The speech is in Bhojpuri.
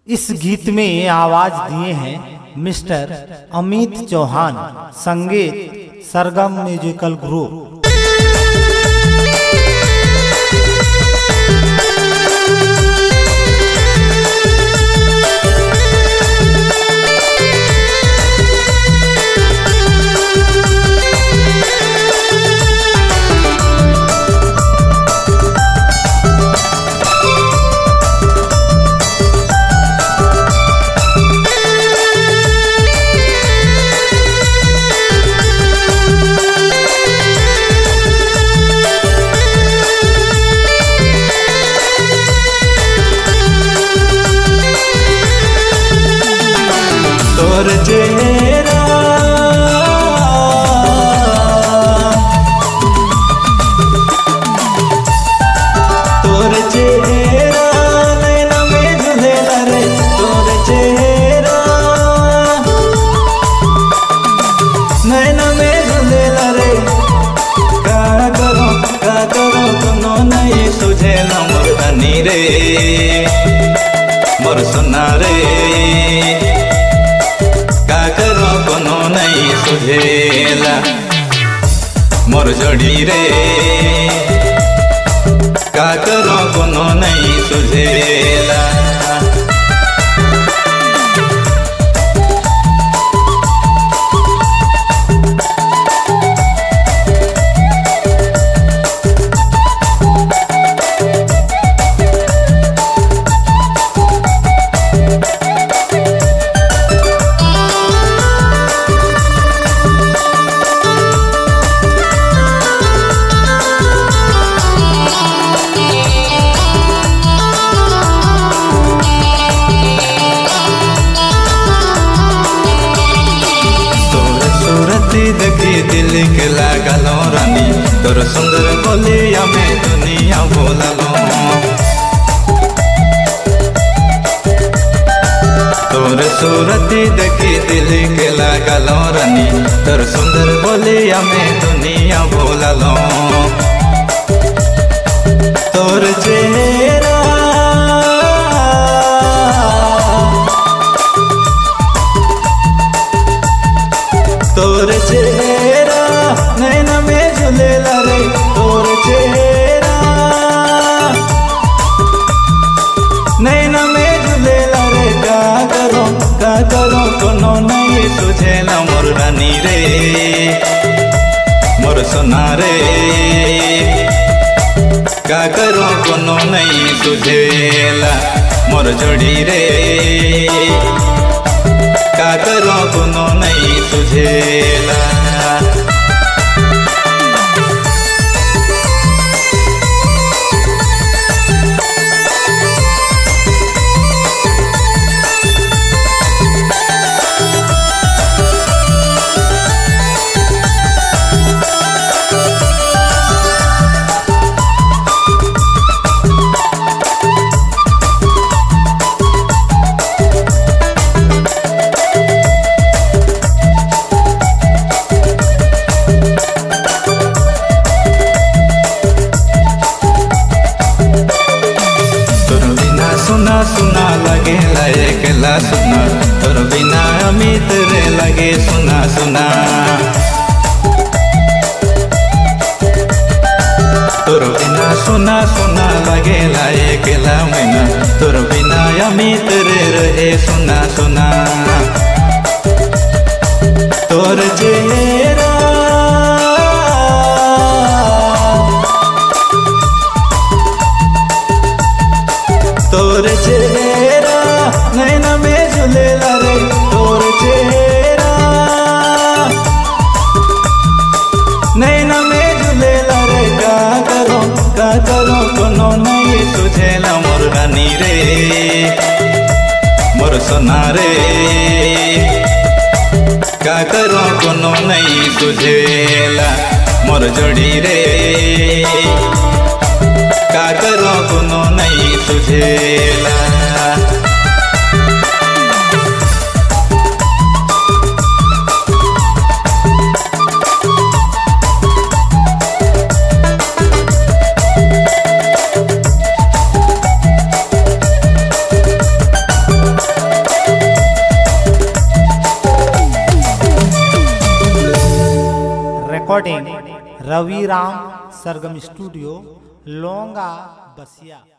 इस गीत में आवाज दिए हैं मिस्टर अमित चौहान, संगीत सरगम म्यूजिकल ग्रुप। तोर चेहरा नैना में झुलेला रे, तोर चेहरा नैना में झुलेला रे। का करो कोनो नहीं सुझेला मोर धनी रे, मोर सोना रे। का करो कोनो नहीं सुझेला मोर जोड़ी रे, का करो कोनो नहीं सुझेला। देखी दिल के लागलो रानी, तोर सुंदर बोलिया में दुनिया बोललो। तोर सूरती देखी दिल के लागलो रानी, तोर सुंदर बोलिया में दुनिया बोललो। तोर चेहरा तोर चेहरा नैना में झुलेला रे, तोर चेहरा नैना में झुलेला रे। का करो कोनो नहीं सुझेला मोर रानी रे, मोर सोना रे। का करो कोनो नहीं सुझेला मोर जोड़ी रे, का करो कोनो नहीं सुझेला। सुना सुना लगे एकला सुना, तोर बिना अमित रे लगे सुना सुना। तोर बिना सुना सुना लगे एकला मैना, तोर बिना अमित रे रहे सुना सुना। तोर चेहरा तोर चेहरा नैना में झुलेला रे, तोर चेहरा नैना में झुलेला रे। का करो कोनो नहीं सुझेला मोर रानी रे, मोर सोना रे। का करो कोनो नहीं सुझेला मोर जोड़ी रे, का करो कोनो नहीं सुझेला। रिकॉर्डिंग रवि राम सरगम स्टूडियो लोंगा बसिया।